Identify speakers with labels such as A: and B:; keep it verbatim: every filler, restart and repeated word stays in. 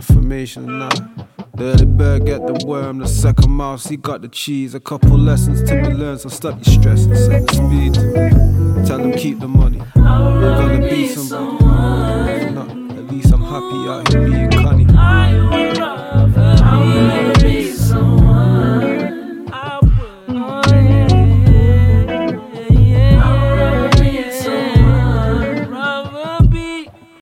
A: affirmation and that. The early bird get the worm, the second mouse, he got the cheese. A couple lessons to be learned, so stop your stress and set the speed. Tell them keep the money, I'm gonna be somebody. If not, at least I'm happy out here being cunning.